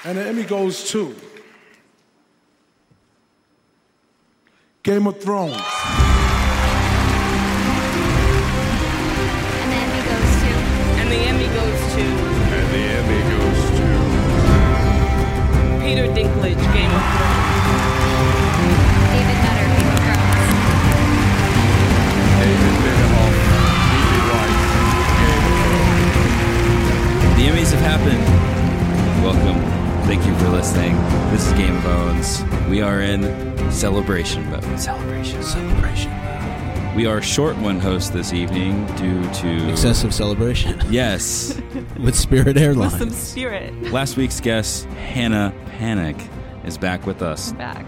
And the Emmy goes to Game of Thrones. And the Emmy goes to. And the Emmy goes to. And the Emmy goes to Peter Dinklage, Game of Thrones. David Nutter, Game of Thrones. David Lindelof, Game of Thrones. The Emmys have happened. Welcome. Thank you for listening. This is Game of Bones. We are in celebration mode. Celebration mode. We are short one host this evening due to excessive celebration. Yes. With Spirit Airlines. With some spirit. Last week's guest, Hannah Panic, is back with us. I'm back.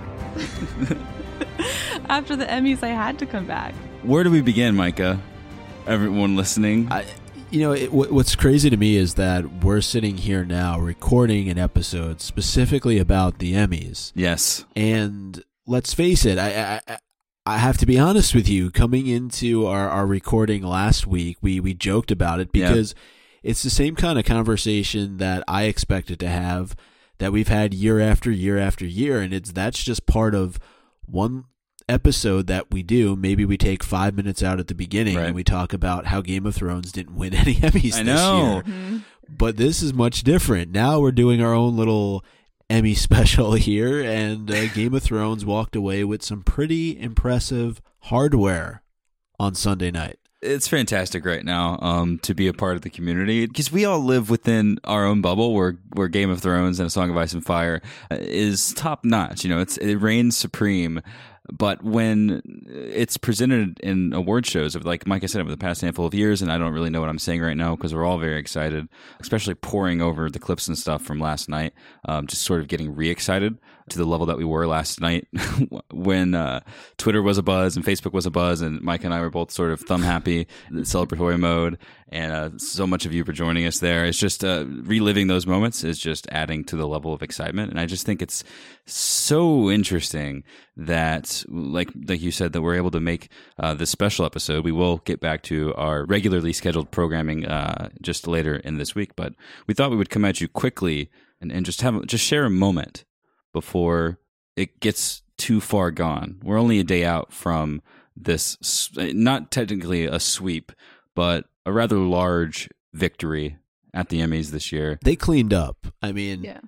After the Emmys, I had to come back. Where do we begin, Micah? Everyone listening? What's crazy to me is that we're sitting here now recording an episode specifically about the Emmys. Yes. And let's face it, I have to be honest with you. Coming into our recording last week, we joked about it because it's the same kind of conversation that I expected to have, that we've had year after year after year, and that's just part of one episode that we do. Maybe we take 5 minutes out at the beginning and we talk about how Game of Thrones didn't win any Emmys this year. Mm-hmm. But this is much different. Now we're doing our own little Emmy special here, and Game of Thrones walked away with some pretty impressive hardware on Sunday night. It's fantastic right now to be a part of the community, because we all live within our own bubble where Game of Thrones and A Song of Ice and Fire is top notch. You know, it reigns supreme. But when it's presented in award shows, like Mike said, over the past handful of years, and I don't really know what I'm saying right now because we're all very excited, especially poring over the clips and stuff from last night, just sort of getting re-excited to the level that we were last night when Twitter was a buzz and Facebook was a buzz, and Mike and I were both sort of thumb happy, celebratory mode, and so much of you for joining us there. It's just reliving those moments is just adding to the level of excitement, and I just think it's so interesting that, like you said, that we're able to make this special episode. We will get back to our regularly scheduled programming just later in this week, but we thought we would come at you quickly and just share a moment before it gets too far gone. We're only a day out from this, not technically a sweep, but a rather large victory at the Emmys this year. They cleaned up. I mean, Yeah.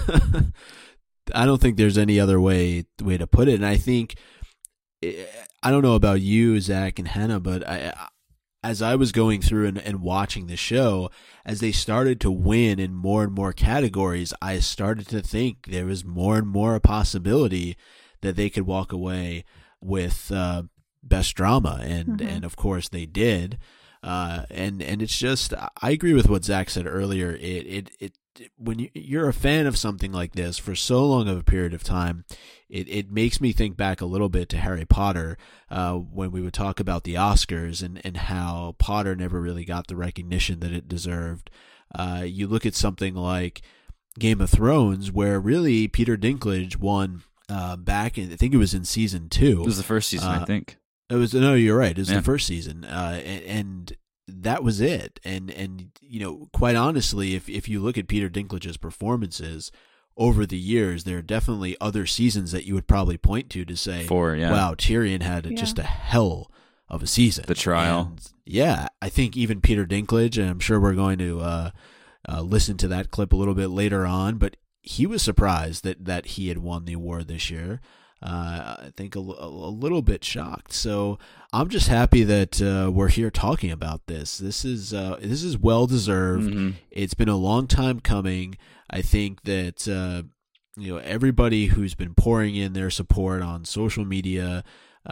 I don't think there's any other way to put it. And I think, I don't know about you, Zach and Hannah, but as I was going through and watching the show, as they started to win in more and more categories, I started to think there was more and more a possibility that they could walk away with Best Drama. And of course they did. And it's just, I agree with what Zach said earlier. It when you're a fan of something like this for so long of a period of time, it makes me think back a little bit to Harry Potter, when we would talk about the Oscars and how Potter never really got the recognition that it deserved. You look at something like Game of Thrones, where really Peter Dinklage won back in, I think it was in season 2. It was the first season, I think. It was, no, you're right. It was the first season, and that was it. And you know, quite honestly, if you look at Peter Dinklage's performances over the years, there are definitely other seasons that you would probably point to say, wow, Tyrion had just a hell of a season. The Trial. And I think even Peter Dinklage, and I'm sure we're going to listen to that clip a little bit later on, but he was surprised that he had won the award this year. I think a little bit shocked. So I'm just happy that we're here talking about this. This is well deserved. Mm-hmm. It's been a long time coming. I think that everybody who's been pouring in their support on social media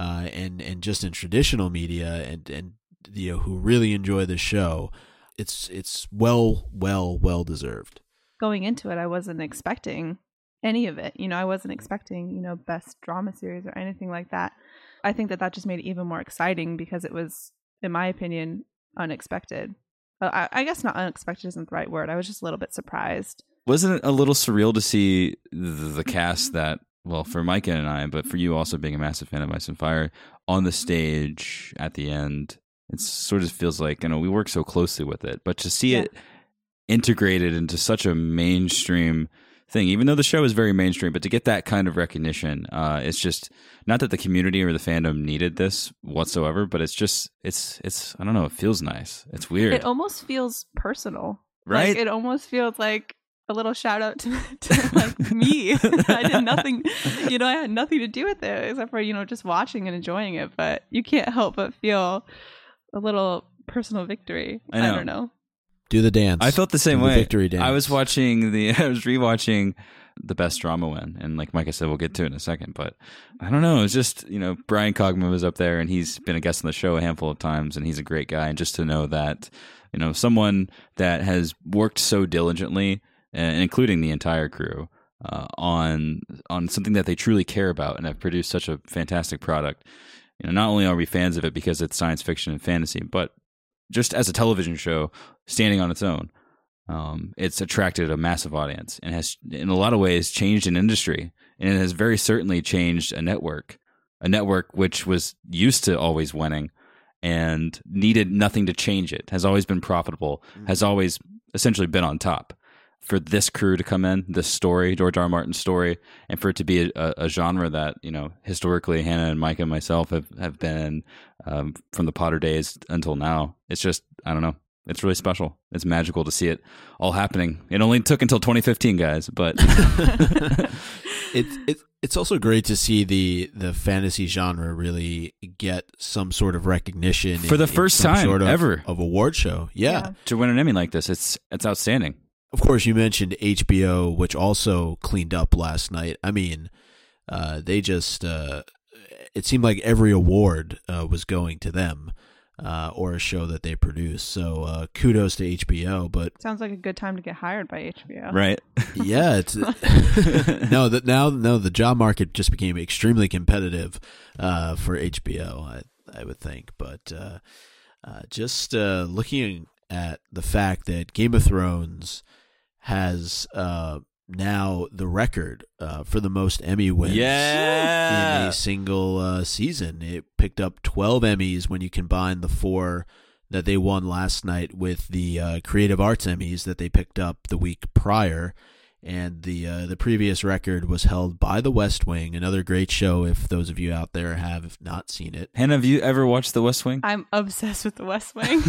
and just in traditional media and who really enjoy the show, it's well deserved. Going into it, I wasn't expecting any of it. I wasn't expecting, best drama series or anything like that. I think that just made it even more exciting because it was, in my opinion, unexpected. I guess not unexpected isn't the right word. I was just a little bit surprised. Wasn't it a little surreal to see the cast that, well, for Micah and I, but for you also being a massive fan of Ice and Fire, on the stage at the end? It sort of feels like, we work so closely with it, but to see it integrated into such a mainstream thing. Even though the show is very mainstream, but to get that kind of recognition, it's just not that the community or the fandom needed this whatsoever, but it's just it's I don't know. It feels nice. It's weird, It almost feels personal, right? Like, it almost feels like a little shout out to like me. I did nothing, I had nothing to do with it except for just watching and enjoying it. But you can't help but feel a little personal victory. I know. don't know. Do the dance. I felt the same Do the way. victory dance. I was rewatching the best drama win, and like Mike said, we'll get to it in a second. But I don't know. It's just Brian Cogman was up there, and he's been a guest on the show a handful of times, and he's a great guy. And just to know that someone that has worked so diligently, and including the entire crew, on something that they truly care about, and have produced such a fantastic product. Not only are we fans of it because it's science fiction and fantasy, but just as a television show standing on its own, it's attracted a massive audience and has, in a lot of ways, changed an industry. And it has very certainly changed a network which was used to always winning and needed nothing to change it, has always been profitable, has always essentially been on top. For this crew to come in, this story, George R. R. Martin's story, and for it to be a genre that, historically Hannah and Mike and myself have been from the Potter days until now, it's just, I don't know. It's really special. It's magical to see it all happening. It only took until 2015, guys, but it's also great to see the fantasy genre really get some sort of recognition for the first some time sort ever of award show. Yeah. To win an Emmy like this, it's outstanding. Of course, you mentioned HBO, which also cleaned up last night. I mean, they just it seemed like every award was going to them. Or a show that they produce. So kudos to HBO. But Sounds like a good time to get hired by HBO. Right. yeah, it's now the job market just became extremely competitive for HBO. I would think, but just looking at the fact that Game of Thrones has now the record for the most Emmy wins in a single season. It picked up 12 Emmys when you combine the 4 that they won last night with the Creative Arts Emmys that they picked up the week prior. And the previous record was held by The West Wing, another great show if those of you out there have not seen it. Hannah, have you ever watched The West Wing? I'm obsessed with The West Wing.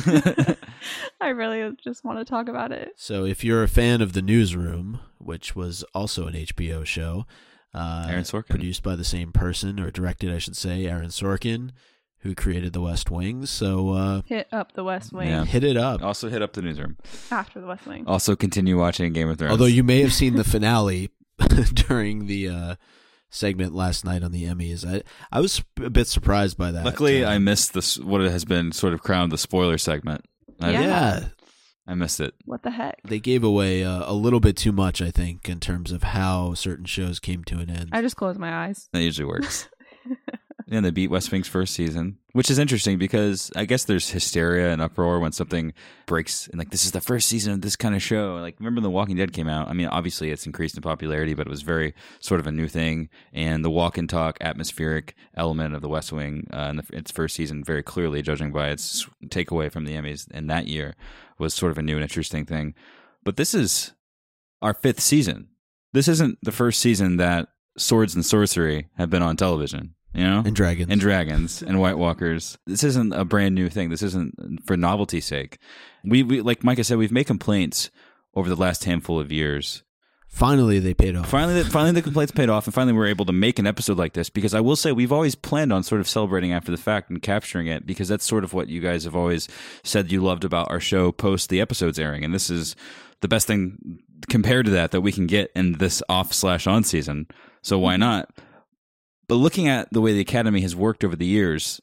I really just want to talk about it. So if you're a fan of The Newsroom, which was also an HBO show, Aaron Sorkin. produced by the same person, or directed, I should say, Aaron Sorkin, who created The West Wing. So Hit up The West Wing Yeah. hit it up. Also hit up The Newsroom. after The West Wing. Also continue watching Game of Thrones. Although you may have seen the finale during the segment last night on the Emmys. I was a bit surprised by that. Luckily, I missed this. What has been sort of crowned the spoiler segment. Yeah. I missed it. What the heck? They gave away a little bit too much, I think, in terms of how certain shows came to an end. I just closed my eyes. That usually works. And they beat West Wing's first season, which is interesting because I guess there's hysteria and uproar when something breaks and like this is the first season of this kind of show. Like remember The Walking Dead came out. I mean, obviously it's increased in popularity, but it was very sort of a new thing. And the walk and talk atmospheric element of The West Wing in its first season, very clearly, judging by its takeaway from the Emmys in that year, was sort of a new and interesting thing. But this is our 5th season. This isn't the first season that swords and sorcery have been on television. You know, And dragons and White Walkers. This isn't a brand new thing. This isn't for novelty's sake. We like Micah said, we've made complaints over the last handful of years. Finally, they paid off. Finally, the complaints paid off, and finally, we're able to make an episode like this. Because I will say, we've always planned on sort of celebrating after the fact and capturing it, because that's sort of what you guys have always said you loved about our show post the episodes airing, and this is the best thing compared to that we can get in this off/on season. So why not? But looking at the way the Academy has worked over the years,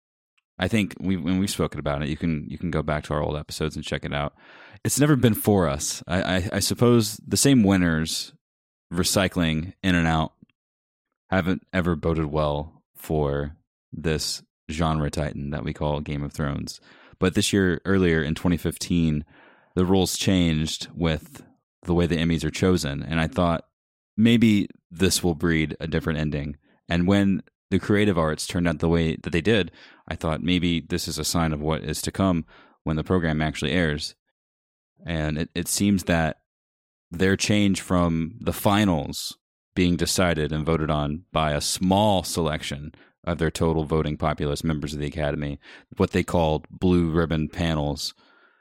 I think when we've spoken about it, you can go back to our old episodes and check it out. It's never been for us. I suppose the same winners recycling in and out haven't ever boded well for this genre titan that we call Game of Thrones. But this year, earlier in 2015, the rules changed with the way the Emmys are chosen, and I thought maybe this will breed a different ending. And when the Creative Arts turned out the way that they did, I thought maybe this is a sign of what is to come when the program actually airs. And it seems that their change from the finals being decided and voted on by a small selection of their total voting populace, members of the Academy, what they called blue ribbon panels,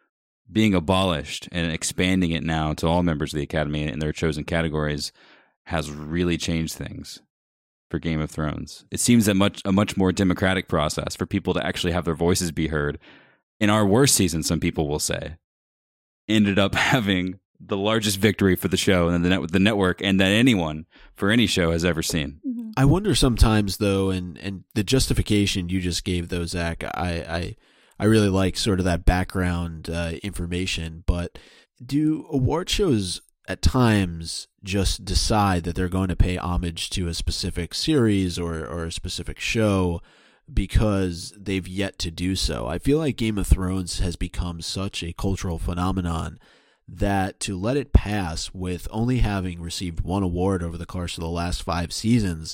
being abolished and expanding it now to all members of the Academy in their chosen categories, has really changed things for Game of Thrones. It seems a much more democratic process for people to actually have their voices be heard. In our worst season, some people will say, ended up having the largest victory for the show and the network, and that anyone for any show has ever seen. I wonder sometimes, though, and the justification you just gave, though, Zach, I really like sort of that background information, but do award shows at times just decide that they're going to pay homage to a specific series or a specific show because they've yet to do so? I feel like Game of Thrones has become such a cultural phenomenon that to let it pass with only having received one award over the course of the last 5 seasons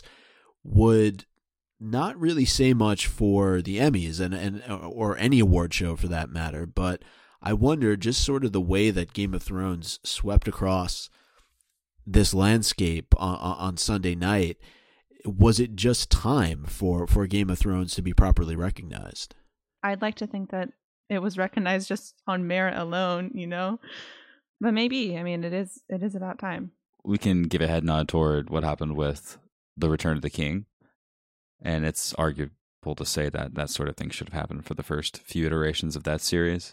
would not really say much for the Emmys and or any award show for that matter. But I wonder, just sort of the way that Game of Thrones swept across this landscape on Sunday night, was it just time for Game of Thrones to be properly recognized? I'd like to think that it was recognized just on merit alone, you know? But maybe, I mean, it is about time. We can give a head nod toward what happened with The Return of the King, and it's arguable to say that that sort of thing should have happened for the first few iterations of that series.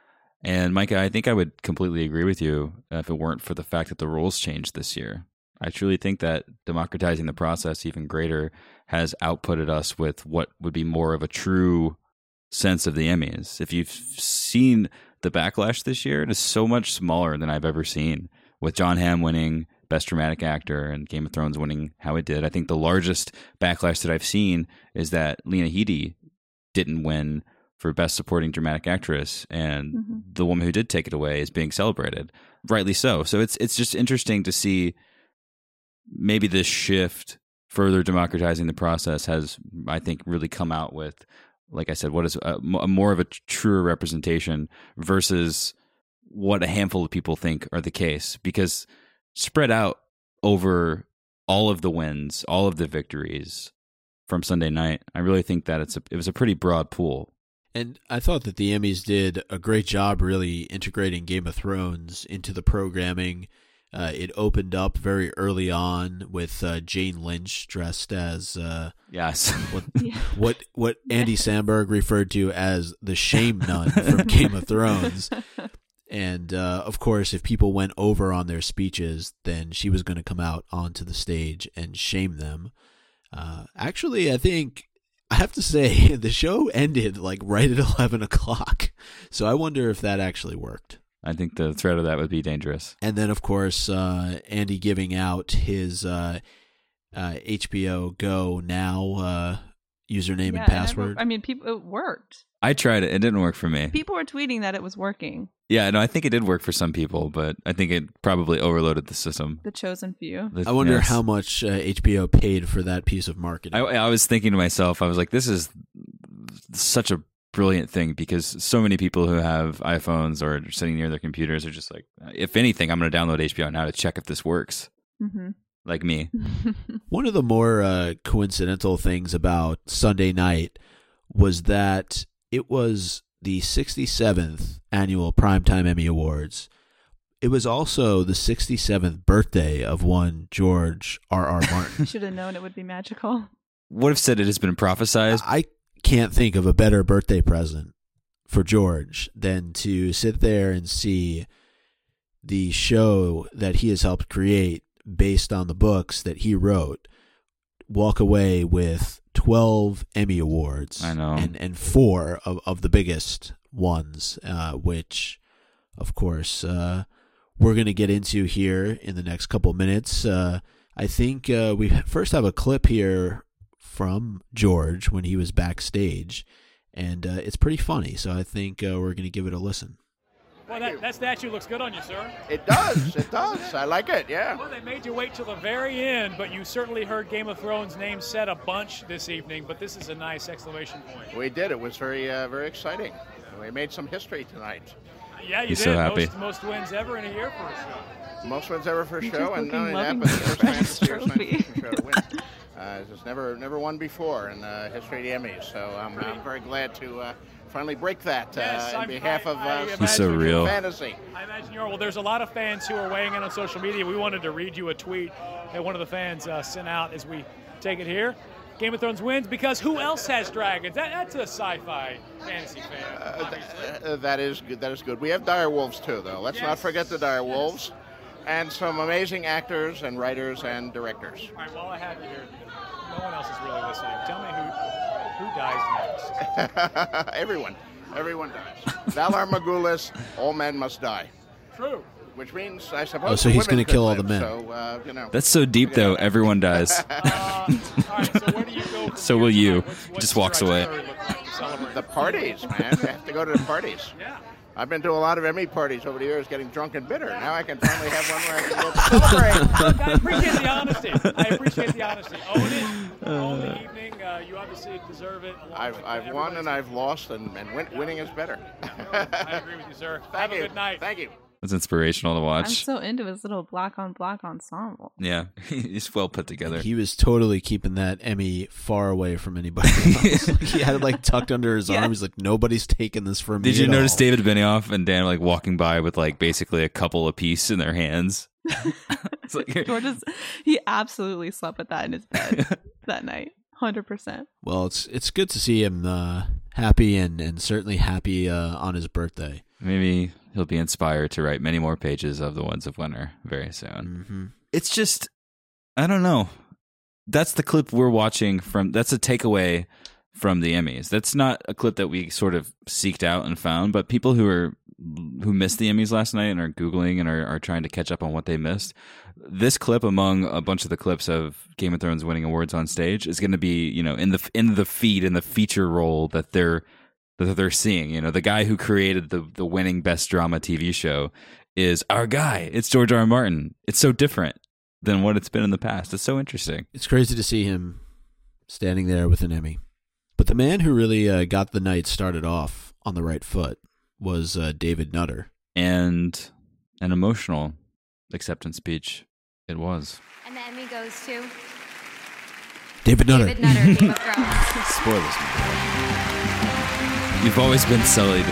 And Micah, I think I would completely agree with you if it weren't for the fact that the rules changed this year. I truly think that democratizing the process even greater has outputted us with what would be more of a true sense of the Emmys. If you've seen the backlash this year, it is so much smaller than I've ever seen, with Jon Hamm winning Best Dramatic Actor and Game of Thrones winning how it did. I think the largest backlash that I've seen is that Lena Headey didn't win for Best Supporting Dramatic Actress, and the woman who did take it away is being celebrated, rightly so. So it's just interesting to see maybe this shift, further democratizing the process, has, I think, really come out with, like I said, what is a more of a truer representation versus what a handful of people think are the case. Because spread out over all of the wins, all of the victories from Sunday night, I really think that it was a pretty broad pool. And I thought that the Emmys did a great job really integrating Game of Thrones into the programming. It opened up very early on with Jane Lynch dressed as Yes, what Andy Samberg referred to as the shame nun from Game of Thrones. And of course, if people went over on their speeches, then she was going to come out onto the stage and shame them. Actually, I think I have to say the show ended like right at 11 o'clock. So I wonder if that actually worked. I think the threat of that would be dangerous. And then, of course, Andy giving out his HBO Go Now username and password. I mean, it worked. I tried it. It didn't work for me. People were tweeting that it was working. Yeah, no, I think it did work for some people, but I think it probably overloaded the system. The chosen few. I wonder how much HBO paid for that piece of marketing. I was thinking to myself, I was like, this is such a brilliant thing, because so many people who have iPhones or are sitting near their computers are just like, if anything, I'm going to download HBO now to check if this works. Mm-hmm. Like me. One of the more coincidental things about Sunday night was that it was the 67th annual Primetime Emmy Awards. It was also the 67th birthday of one George R.R. Martin. Should have known it would be magical. What if said it has been prophesized? I can't think of a better birthday present for George than to sit there and see the show that he has helped create based on the books that he wrote walk away with 12 Emmy Awards. I know. And 4 of the biggest ones, which, of course, we're going to get into here in the next couple minutes. I think we first have a clip here from George when he was backstage, and it's pretty funny, so I think we're going to give it a listen. Well, that statue looks good on you, sir. It does. It does. I like it, yeah. Well, they made you wait till the very end, but you certainly heard Game of Thrones name said a bunch this evening, but this is a nice exclamation point. We did. It was very exciting. We made some history tonight. Yeah, you He's did. so happy. Most wins ever in a year for a show. Most wins ever for a You're show, just and not only looking that, loving but the first this fantasy or science trophy. fiction show to win. It's never won before in the history of the Emmys, so I'm very glad to finally break that Yes, on behalf of He's so science fiction real. fantasy. I imagine you are. Well, there's a lot of fans who are weighing in on social media. We wanted to read you a tweet that one of the fans sent out as we take it here. Game of Thrones wins because who else has dragons? That's a sci-fi fantasy fan. obviously. That is good. That is good. We have dire wolves too, though. Let's not Yes. forget the dire wolves, and some amazing actors and writers and directors. All right, while I have you here, no one else is really listening. Tell me who dies next. Everyone dies. Valar Morghulis, all men must die. True. Which means, I suppose, Oh, so he's going gonna to kill all the men. So, That's so deep, though. Everyone dies. All right, so where do you go from So here will you. tonight? What's Just your walks away. itinerary look like to celebrate? The parties, man. You have to go to the parties. Yeah. I've been to a lot of Emmy parties over the years, getting drunk and bitter. Now I can finally have one where I can go celebrate. Look, I appreciate the honesty. Own it. Own the evening. You obviously deserve it. along with I've won and everybody's- I've lost, and winning is better. I agree with you, sir. Thank Have you. a good night. Thank you. That's inspirational to I'm watch. so into his little black on black ensemble. Yeah, he's well put together. He was totally keeping that Emmy far away from anybody else. Like, he had it like tucked under his Yeah. arm. He's like, nobody's taking this from me. Did you at notice all. David Benioff and Dan like walking by with like basically a couple apiece in their hands? It's like, George he absolutely slept with that in his bed that night. 100%. Well, it's good to see him happy and certainly happy on his birthday. maybe he'll be inspired to write many more pages of The Ones of Winter very soon. Mm-hmm. It's just, I don't know. That's the clip we're watching from. That's a takeaway from the Emmys. That's not a clip that we sort of seeked out and found, but people who missed the Emmys last night and are Googling and are trying to catch up on what they missed. This clip, among a bunch of the clips of Game of Thrones winning awards on stage, is going to be, in the feed, in the feature role that they're seeing. The guy who created the winning best drama TV show is our guy. It's George R. R. Martin. It's so different than what it's been in the past. It's so interesting. It's crazy to see him standing there with an Emmy. But the man who really got the night started off on the right foot was David Nutter. And an emotional acceptance speech it was. And the Emmy goes to David Nutter. David Nutter, Game of Thrones. Spoilers. You've always been sullied.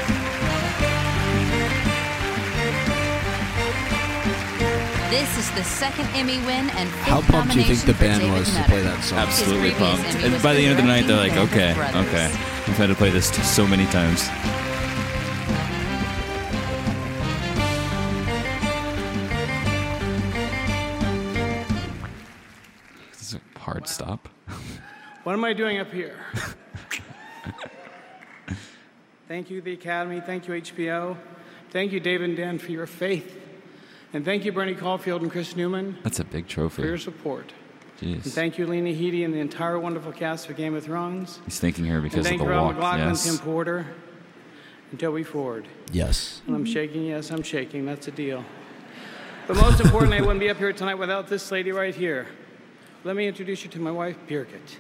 This is the second Emmy win and fifth How pumped do you think the nomination band for was David to play Nutter. that song? Absolutely His previous pumped. Emmy And was by the for end of the night, they're like, directing okay, Band of okay. Brothers. We've had to play this so many times. This is a hard stop. What am I doing up here? Thank you, the Academy. Thank you, HBO. Thank you, David and Dan, for your faith. And thank you, Bernie Caulfield and Chris Newman, That's a big for your trophy. support. And Jeez. thank you, Lena Headey, and the entire wonderful cast of Game of Thrones. He's thanking her And because of thank the you, Al walk. McLaughlin, Yes. Tim Porter, and Toby Ford. Yes. And I'm shaking. Yes, I'm shaking. That's a deal. But most importantly, I wouldn't be up here tonight without this lady right here. Let me introduce you to my wife, Birgit.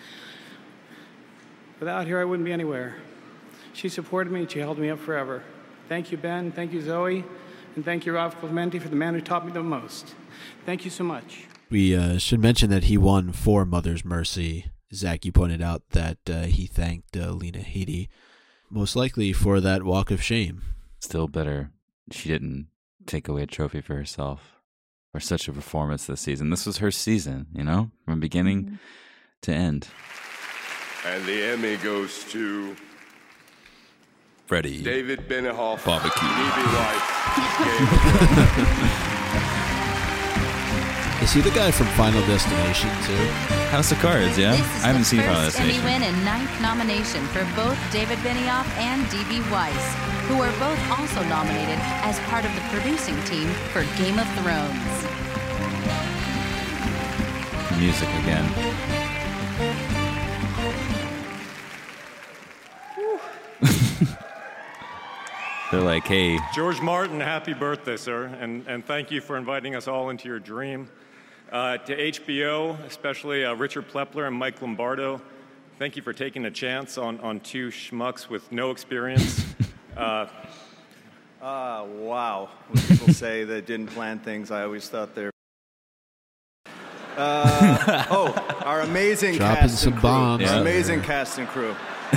Without her, I wouldn't be anywhere. She supported me and she held me up forever. Thank you, Ben. Thank you, Zoe. And thank you, Ralph Clementi, for the man who taught me the most. Thank you so much. We should mention that he won for Mother's Mercy. Zach, you pointed out that he thanked Lena Headey, most likely for that walk of shame. Still better she didn't take away a trophy for herself for such a performance this season. This was her season, from beginning to end. And the Emmy goes to Freddie. David Benioff, Barbecue. Evie White, Game of Thrones. Is he the guy from Final Destination, too? House of Cards, yeah? This is I haven't the seen Final first Emmy Destination. win and ninth nomination for both David Benioff and D.B. Weiss, who are both also nominated as part of the producing team for Game of Thrones. Music again. They're like, hey, George Martin, happy birthday, sir, and thank you for inviting us all into your dream. To HBO, especially Richard Plepler and Mike Lombardo, thank you for taking a chance on two schmucks with no experience. Wow. When people say they didn't plan things, I always thought they're... our amazing Dropping cast some and crew. bombs. Our Yeah. amazing cast and crew.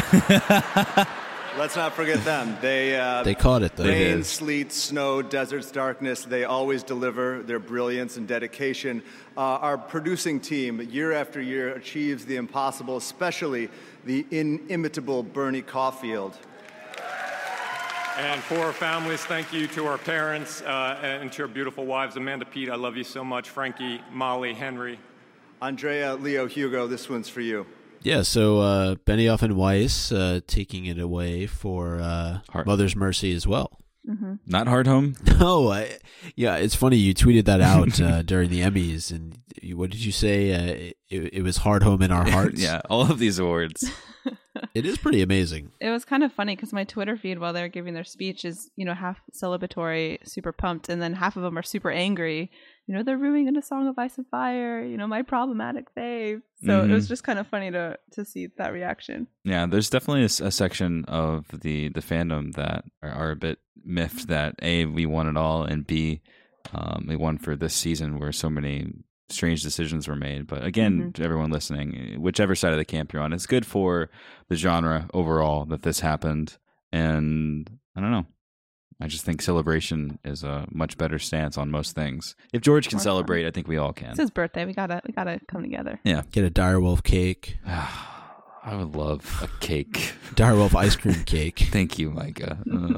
Let's not forget them. They caught it, though. Rain, sleet, snow, deserts, darkness, they always deliver their brilliance and dedication. Our producing team, year after year, achieves the impossible, especially the inimitable Bernie Caulfield. And for our families, thank you to our parents and to our beautiful wives. Amanda, Pete, I love you so much. Frankie, Molly, Henry. Andrea, Leo, Hugo, this one's for you. Yeah, so Benioff and Weiss taking it away for Mother's Mercy as well. Mm-hmm. Not Hard Home? No, it's funny. You tweeted that out during the Emmys, and what did you say? It was Hard Home in our hearts. Yeah, all of these awards. It is pretty amazing. It was kind of funny because my Twitter feed while they're giving their speech is, half celebratory, super pumped, and then half of them are super angry. They're ruining a Song of Ice and Fire, my problematic fave. So It was just kind of funny to see that reaction. Yeah, there's definitely a section of the fandom that are a bit miffed that A, we won it all, and B, we won for this season where so many strange decisions were made. But again, to everyone listening, whichever side of the camp you're on, it's good for the genre overall that this happened. And I don't know. I just think celebration is a much better stance on most things. If George can celebrate, I think we all can. It's his birthday. We gotta come together. Yeah. Get a Direwolf cake. I would love a cake. Direwolf ice cream cake. Thank you, Micah.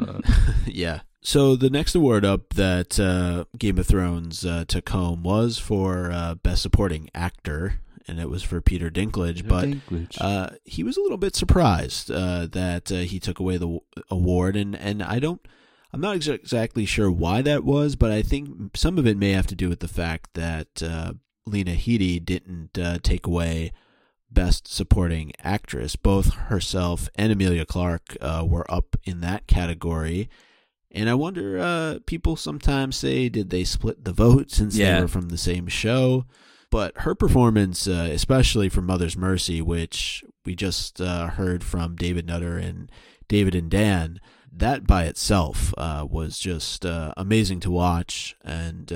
Yeah. So the next award up that Game of Thrones took home was for Best Supporting Actor, and it was for Peter Dinklage. But he was a little bit surprised that he took away the award, and I'm not exactly sure why that was, but I think some of it may have to do with the fact that Lena Headey didn't take away Best Supporting Actress. Both herself and Emilia Clarke were up in that category. And I wonder, people sometimes say, did they split the vote since they were from the same show? But her performance, especially for Mother's Mercy, which we just heard from David Nutter and David and Dan, that by itself was just amazing to watch. And,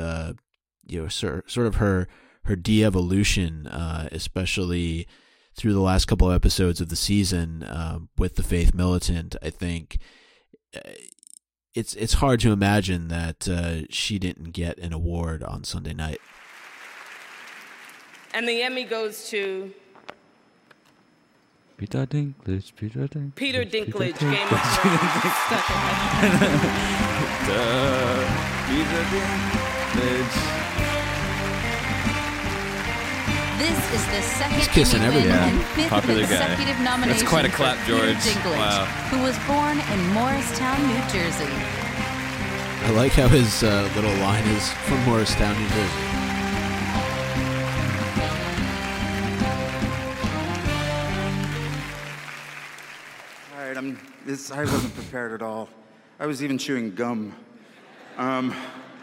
sort of her de-evolution, especially through the last couple of episodes of the season with the Faith Militant, I think it's hard to imagine that she didn't get an award on Sunday night. And the Emmy goes to Peter Dinklage. Peter Dinklage, Game of Thrones. Peter Dinklage. This is the second kissing Emmy win everybody. and fifth Popular guy. consecutive nomination. That's quite a clap, for Peter George. Dinklage, Wow. who was born in Morristown, New Jersey. I like how his little line is from Morristown, New Jersey. All right, I wasn't prepared at all. I was even chewing gum. And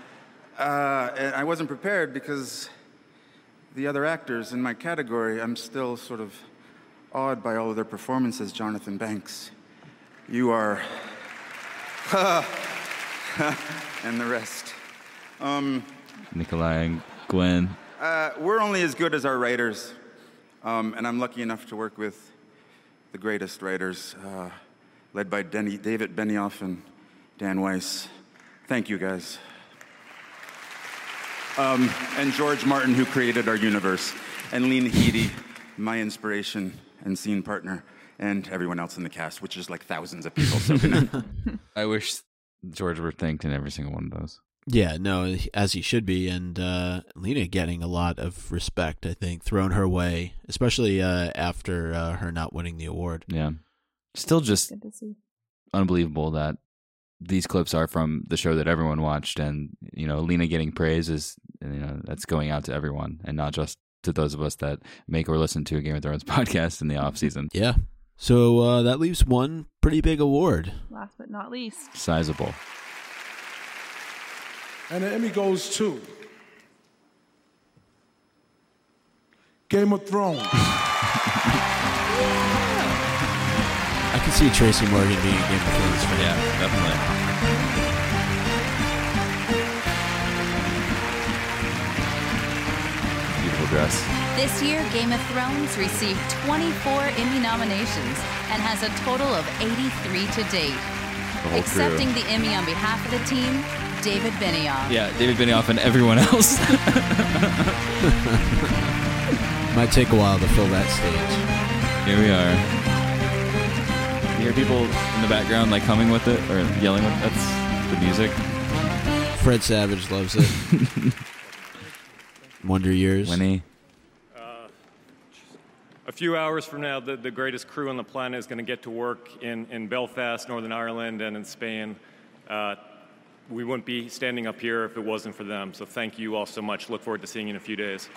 I wasn't prepared because the other actors in my category, I'm still sort of awed by all of their performances. Jonathan Banks, you are... and the rest. Nikolai and Gwen. We're only as good as our writers, and I'm lucky enough to work with the greatest writers, led by David Benioff and Dan Weiss. Thank you, guys. And George Martin, who created our universe, and Lena Headey, my inspiration and scene partner, and everyone else in the cast, which is like thousands of people. So I wish George were thanked in every single one of those. Yeah, no, as he should be, and Lena getting a lot of respect, I think, thrown her way, especially after her not winning the award. Yeah. Still just unbelievable that these clips are from the show that everyone watched, and, Lena getting praise is, that's going out to everyone, and not just to those of us that make or listen to a Game of Thrones podcast in the off season. Yeah. So that leaves one pretty big award. Last but not least. Sizable. And the Emmy goes to Game of Thrones. I can see Tracy Morgan being a Game of Thrones fan. Yeah, definitely. dress. This year, Game of Thrones received 24 Emmy nominations and has a total of 83 to date. The whole Accepting crew. the Emmy on behalf of the team, David Benioff. Yeah, David Benioff and everyone else. Might take a while to fill that stage. Here we are. You hear people in the background like humming with it or yelling with it? That's the music. Fred Savage loves it. Wonder Years. Winnie. A few hours from now, the greatest crew on the planet is going to get to work in Belfast, Northern Ireland, and in Spain. We wouldn't be standing up here if it wasn't for them. So thank you all so much. Look forward to seeing you in a few days.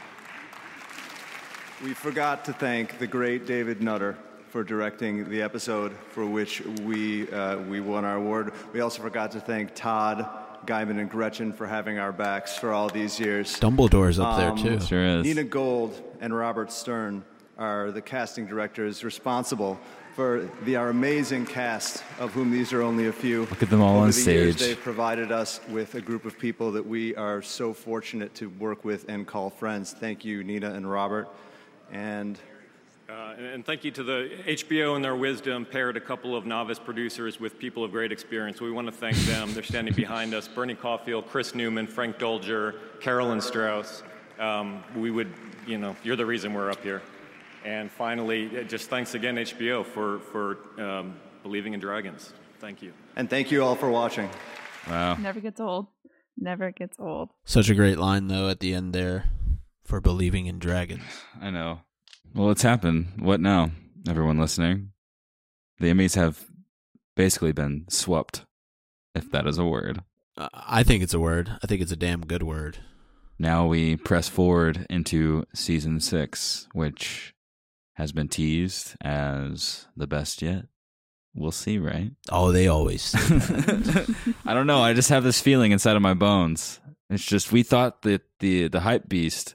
We forgot to thank the great David Nutter for directing the episode for which we won our award. We also forgot to thank Todd, Guyman, and Gretchen for having our backs for all these years. Dumbledore's up there, too. Sure is. Nina Gold and Robert Stern are the casting directors responsible for our amazing cast, of whom these are only a few. Look at them all Over on the stage. years, they've provided us with a group of people that we are so fortunate to work with and call friends. Thank you, Nina and Robert. And thank you to the HBO and their wisdom paired a couple of novice producers with people of great experience. We want to thank them. They're standing behind us. Bernie Caulfield, Chris Newman, Frank Dolger, Carolyn Strauss. You're the reason we're up here. And finally, just thanks again, HBO, for believing in dragons. Thank you. And thank you all for watching. Wow. Never gets old. Never gets old. Such a great line, though, at the end there for believing in dragons. I know. Well, it's happened. What now, everyone listening? The Emmys have basically been swept, if that is a word. I think it's a word. I think it's a damn good word. Now we press forward into season 6, which has been teased as the best yet. We'll see, right? Oh, they always say that. I don't know. I just have this feeling inside of my bones. It's just we thought that the hype beast,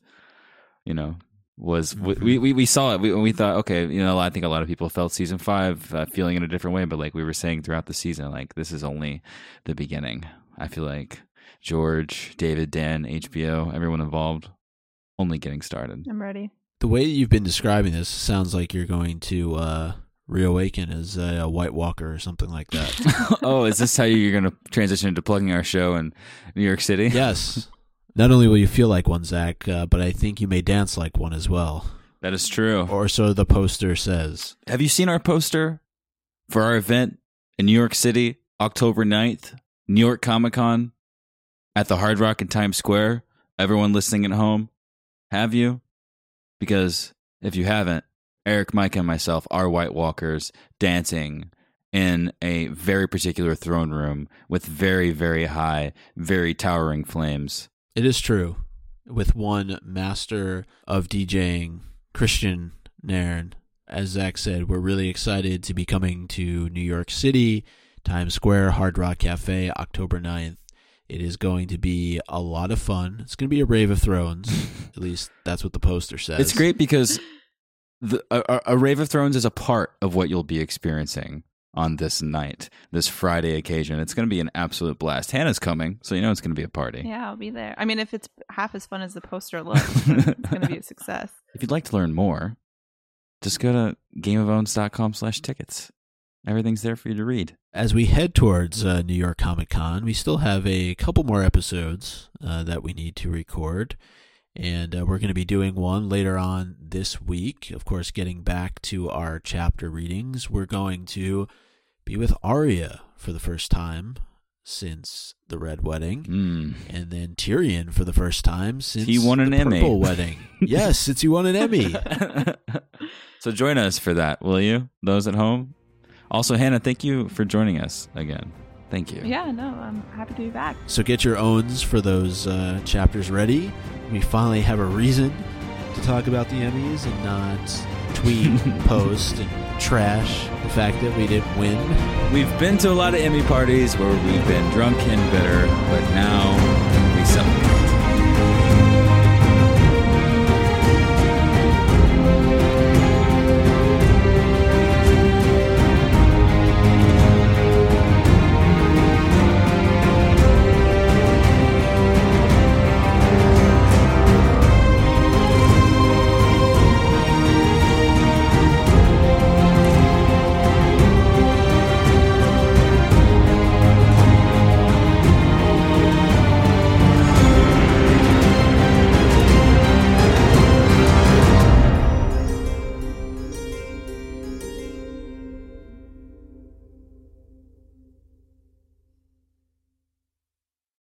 was we saw it. We thought, okay, I think a lot of people felt season 5 feeling in a different way, but like we were saying throughout the season, like this is only the beginning. I feel like George, David, Dan, HBO, everyone involved, only getting started. I'm ready. The way you've been describing this sounds like you're going to reawaken as a White Walker or something like that. Oh, is this how you're going to transition into plugging our show in New York City? Yes. Not only will you feel like one, Zach, but I think you may dance like one as well. That is true. Or so the poster says. Have you seen our poster for our event in New York City, October 9th, New York Comic-Con at the Hard Rock in Times Square? Everyone listening at home, have you? Because if you haven't, Eric, Mike, and myself are White Walkers dancing in a very particular throne room with very, very high, very towering flames. It is true. With one master of DJing, Christian Nairn. As Zach said, we're really excited to be coming to New York City, Times Square, Hard Rock Cafe, October 9th. It is going to be a lot of fun. It's going to be a Rave of Thrones. At least that's what the poster says. It's great because a Rave of Thrones is a part of what you'll be experiencing on this night, this Friday occasion. It's going to be an absolute blast. Hannah's coming, so it's going to be a party. Yeah, I'll be there. I mean, if it's half as fun as the poster looks, it's going to be a success. If you'd like to learn more, just go to gameofowns.com/tickets. Everything's there for you to read. As we head towards New York Comic Con, we still have a couple more episodes that we need to record. And we're going to be doing one later on this week. Of course, getting back to our chapter readings, we're going to be with Arya for the first time since the Red Wedding. And then Tyrion for the first time since he won an the Emmy. Purple Wedding. Yes, since he won an Emmy. So join us for that, will you? Those at home? Also, Hannah, thank you for joining us again. Thank you. Yeah, no, I'm happy to be back. So get your owns for those chapters ready. We finally have a reason to talk about the Emmys and not tweet, post, and trash the fact that we didn't win. We've been to a lot of Emmy parties where we've been drunk and bitter, but now